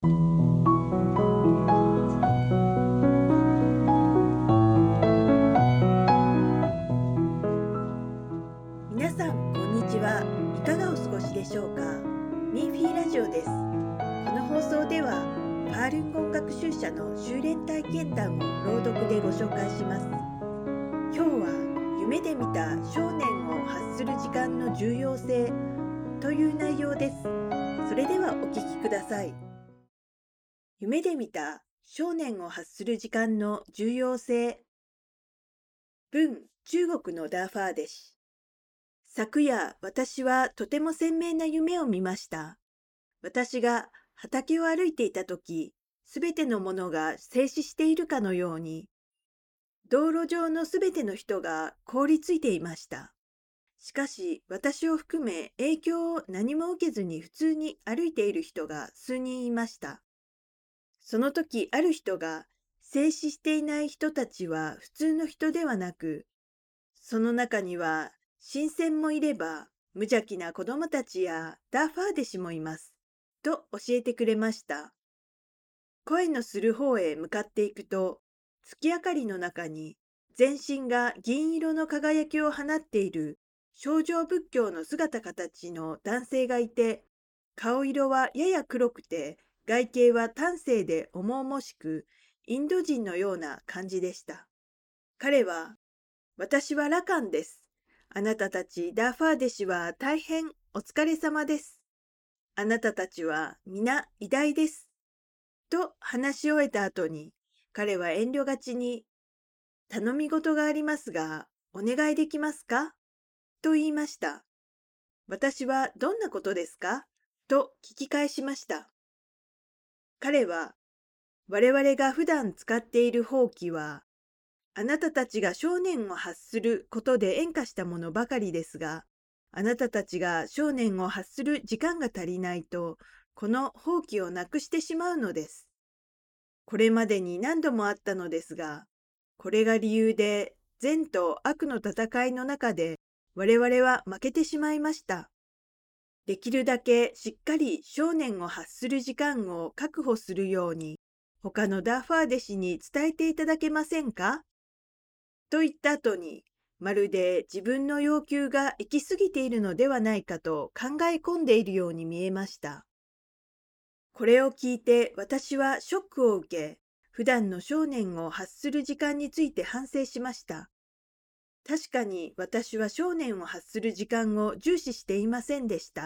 皆さん、こんにちは。いかがお過ごしでしょうか。ミンフィーラジオです。この放送では、ファールンゴン学習者の修練体験談を朗読でご紹介します。今日は、夢で見た少年を発する時間の重要性という内容です。それではお聞きください。夢で見た少年を発する時間の重要性。文、中国のダーファー弟子。昨夜、私はとても鮮明な夢を見ました。私が畑を歩いていたとき、すべてのものが静止しているかのように、道路上のすべての人が凍りついていました。しかし、私を含め影響を何も受けずに普通に歩いている人が数人いました。その時、ある人が、静止していない人たちは普通の人ではなく、その中には、新鮮もいれば、無邪気な子供たちやダーファー弟子もいます。と教えてくれました。声のする方へ向かっていくと、月明かりの中に、全身が銀色の輝きを放っている清浄仏教の姿形の男性がいて、顔色はやや黒くて、外形は端正で重々しく、インド人のような感じでした。彼は、私はラカンです。あなたたちダーファー弟子は大変お疲れ様です。あなたたちは皆偉大です。と話し終えた後に、彼は遠慮がちに、頼み事がありますが、お願いできますかと言いました。私はどんなことですかと聞き返しました。彼は、我々が普段使っている法器は、あなたたちが少年を発することで演化したものばかりですが、あなたたちが少年を発する時間が足りないと、この放棄をなくしてしまうのです。これまでに何度もあったのですが、これが理由で善と悪の戦いの中で我々は負けてしまいました。できるだけしっかり少年を発する時間を確保するように、他のダーファー弟子に伝えていただけませんかと言った後に、まるで自分の要求が行き過ぎているのではないかと考え込んでいるように見えました。これを聞いて私はショックを受け、普段の少年を発する時間について反省しました。確かに私は少年を発する時間を重視していませんでした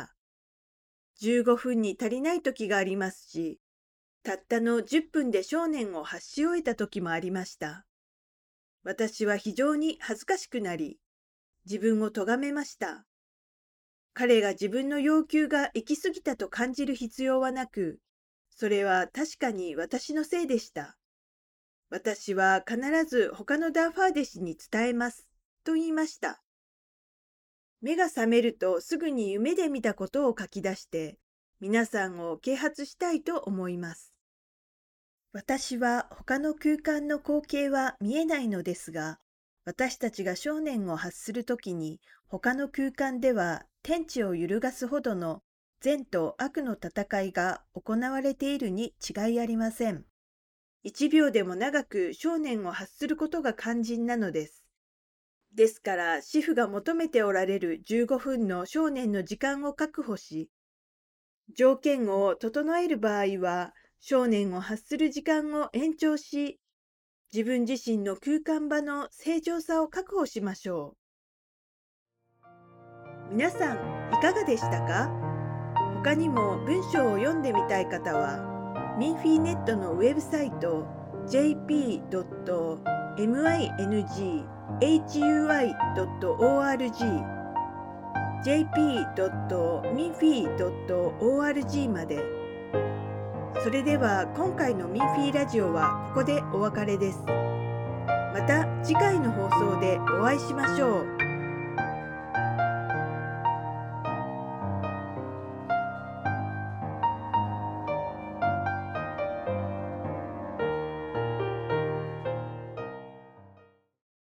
。15分に足りない時がありますし、たったの10分で少年を発し終えた時もありました。私は非常に恥ずかしくなり、自分を咎めました。彼が自分の要求が行き過ぎたと感じる必要はなく、それは確かに私のせいでした。私は必ず他のダーファー弟子に伝えます、と言いました。目が覚めるとすぐに夢で見たことを書き出して、皆さんを啓発したいと思います。私は他の空間の光景は見えないのですが、私たちが少年を発するときに他の空間では天地を揺るがすほどの善と悪の戦いが行われているに違いありません。1秒でも長く少年を発することが肝心なのです。ですから師父が求めておられる15分の少年の時間を確保し、条件を整える場合は少年を発する時間を延長し、自分自身の空間場の正常さを確保しましょう。皆さん、いかがでしたか？他にも文章を読んでみたい方は、ミンフィーネットのウェブサイト jp.minghui.org jp.minfy.org まで。それでは今回のミンフィーラジオはここでお別れです。また次回の放送でお会いしましょう。